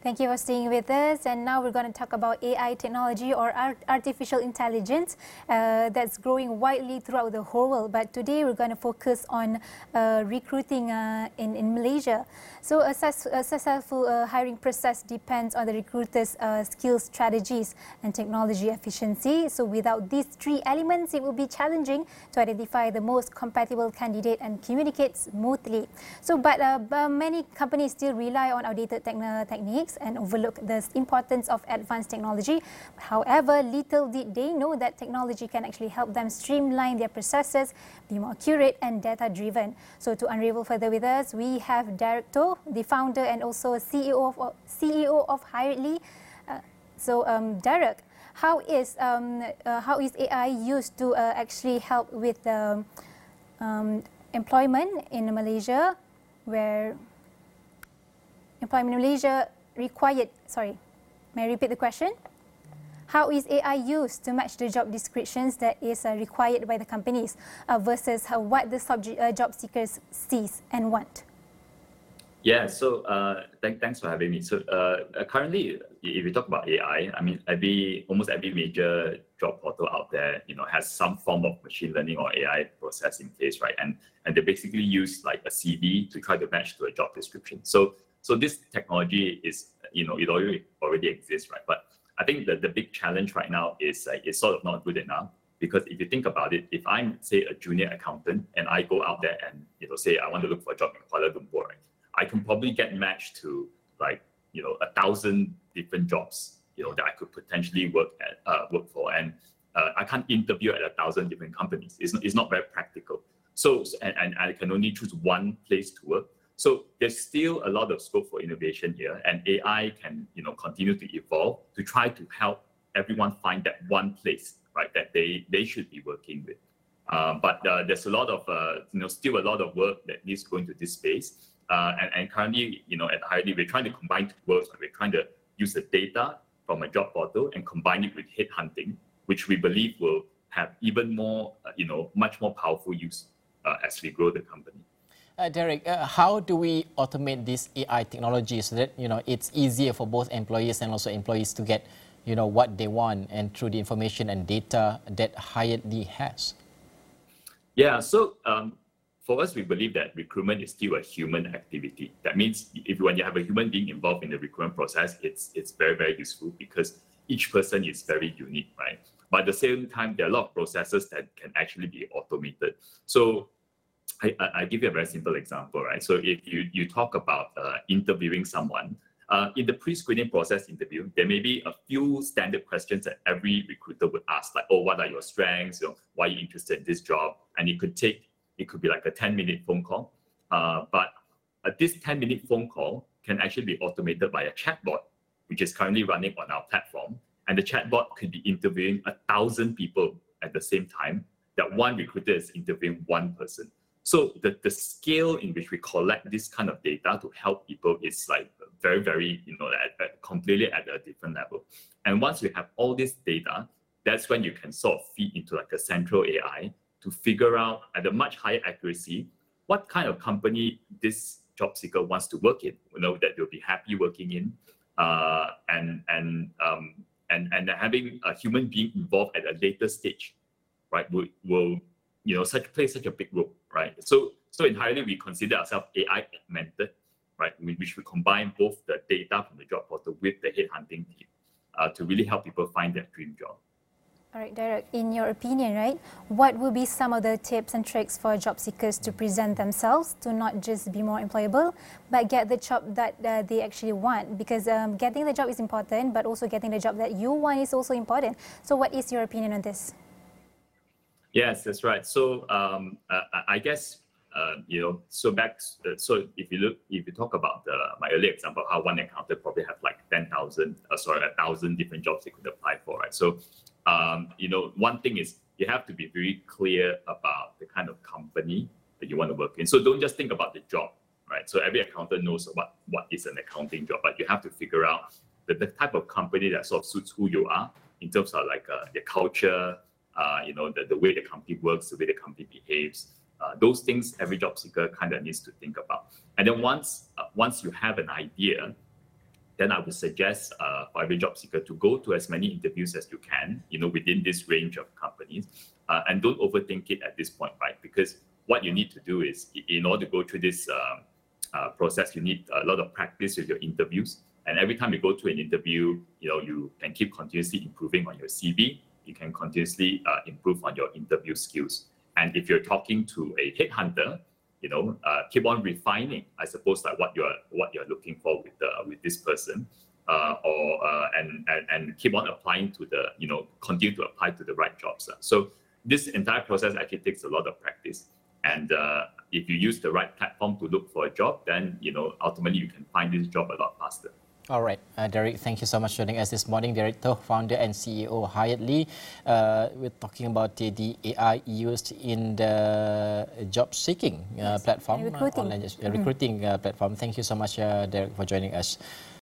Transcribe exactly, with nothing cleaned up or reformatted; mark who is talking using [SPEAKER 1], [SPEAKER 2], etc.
[SPEAKER 1] Thank you for staying with us. And now we're going to talk about A I technology or art artificial intelligence uh, that's growing widely throughout the whole world. But today we're going to focus on uh, recruiting uh, in, in Malaysia. So a, sus a successful uh, hiring process depends on the recruiter's uh, skills, strategies and technology efficiency. So without these three elements, it will be challenging to identify the most compatible candidate and communicate smoothly. So but uh, many companies still rely on outdated techn techniques and overlook the importance of advanced technology. However, little did they know that technology can actually help them streamline their processes, be more accurate and data-driven. So to unravel further with us, we have Derek Toh, the founder and also C E O of, C E O of Hiredly. Uh, so um, Derek, how is, um, uh, how is A I used to uh, actually help with the um, employment in Malaysia, where employment in Malaysia required, sorry, may I repeat the question? How is A I used to match the job descriptions that is uh, required by the companies uh, versus uh, what the subject, uh, job seekers sees and want?
[SPEAKER 2] Yeah, so uh, th thanks for having me. So uh, currently, if you talk about A I, I mean, every almost every major job portal out there, you know, has some form of machine learning or A I process in place, right? And and they basically use like a C V to try to match to a job description. So so this technology is, you know, it already already exists, right? But I think that the big challenge right now is uh, it's sort of not good enough, because if you think about it, if I'm say a junior accountant and I go out there and you know say I want to look for a job in Kuala Lumpur, right? I can probably get matched to like, you know, a thousand different jobs, you know, that I could potentially work at, uh, work for. And uh, I can't interview at a thousand different companies. It's not, it's not very practical. So, and, and I can only choose one place to work. So there's still a lot of scope for innovation here, and A I can, you know, continue to evolve to try to help everyone find that one place, right, that they, they should be working with. Uh, but uh, there's a lot of, uh, you know, still a lot of work that needs to go into this space. Uh, and, and currently, you know, at Hiredly, we're trying to combine two worlds. We're trying to use the data from a job portal and combine it with headhunting, which we believe will have even more, uh, you know, much more powerful use uh, as we grow the company.
[SPEAKER 3] Uh, Derek, uh, how do we automate this A I technology so that, you know, it's easier for both employers and also employees to get, you know, what they want and through the information and data that Hiredly has?
[SPEAKER 2] Yeah, so um, for us, we believe that recruitment is still a human activity. That means if when you have a human being involved in the recruitment process, it's it's very, very useful because each person is very unique, right? But at the same time, there are a lot of processes that can actually be automated. So I, I give you a very simple example, right? So if you, you talk about uh, interviewing someone, uh, in the pre-screening process interview, there may be a few standard questions that every recruiter would ask, like, oh, what are your strengths? You know, why are you interested in this job? And it could take It could be like a ten minute phone call, uh, but uh, this ten minute phone call can actually be automated by a chatbot, which is currently running on our platform. And the chatbot could be interviewing a thousand people at the same time, that one recruiter is interviewing one person. So the, the scale in which we collect this kind of data to help people is like very, very, you know, at, at completely at a different level. And once you have all this data, that's when you can sort of feed into like a central A I to figure out at a much higher accuracy what kind of company this job seeker wants to work in, you know, that they'll be happy working in, uh, and and um, and and having a human being involved at a later stage, right, will will you know such play such a big role, right? So so in Hiredly, we consider ourselves A I augmented, right, which we combine both the data from the job portal with the headhunting team uh, to really help people find their dream job.
[SPEAKER 1] All right, Derek, in your opinion, right, what will be some of the tips and tricks for job seekers to present themselves to not just be more employable, but get the job that uh, they actually want? Because um, getting the job is important, but also getting the job that you want is also important. So what is your opinion on this?
[SPEAKER 2] Yes, that's right. So um, uh, I guess, uh, you know, so back, uh, so if you look, if you talk about uh, my earlier example, how one accountant probably have like ten thousand, uh, sorry, a thousand different jobs they could apply for, right? So Um, you know, one thing is you have to be very clear about the kind of company that you want to work in. So don't just think about the job, right? So every accountant knows what, what is an accounting job, but you have to figure out the, the type of company that sort of suits who you are in terms of like uh, the culture, uh, you know, the, the way the company works, the way the company behaves. Uh, those things every job seeker kind of needs to think about. And then once uh, once you have an idea, then I would suggest uh, for every job seeker to go to as many interviews as you can, you know, within this range of companies, uh, and don't overthink it at this point, right? Because what you need to do is, in order to go through this um, uh, process, you need a lot of practice with your interviews. And every time you go to an interview, you know, you can keep continuously improving on your C V. You can continuously uh, improve on your interview skills. And if you're talking to a headhunter, you know, uh, keep on refining, I suppose, like what you're what you're looking for with the with this person, uh, or uh, and, and and keep on applying to the, you know, continue to apply to the right jobs. Uh. So this entire process actually takes a lot of practice. And uh, if you use the right platform to look for a job, then, you know, ultimately you can find this job a lot faster.
[SPEAKER 3] All right, uh, Derek, thank you so much for joining us this morning. Director, founder and C E O, Hyatt Lee. Uh, we're talking about the, the A I used in the job seeking uh,
[SPEAKER 1] yes,
[SPEAKER 3] platform,
[SPEAKER 1] recruiting,
[SPEAKER 3] uh, online uh, recruiting uh, platform. Thank you so much, uh, Derek, for joining us.